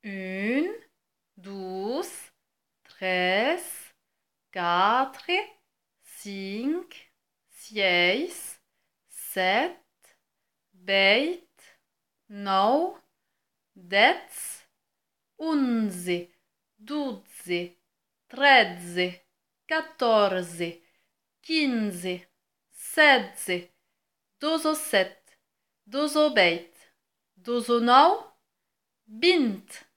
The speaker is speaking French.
1, 2, 3, 4, 5, 6, 7, 8, 9, 10, 11, 12, 13, 14, 15, 16, 17, 18, 19, 20.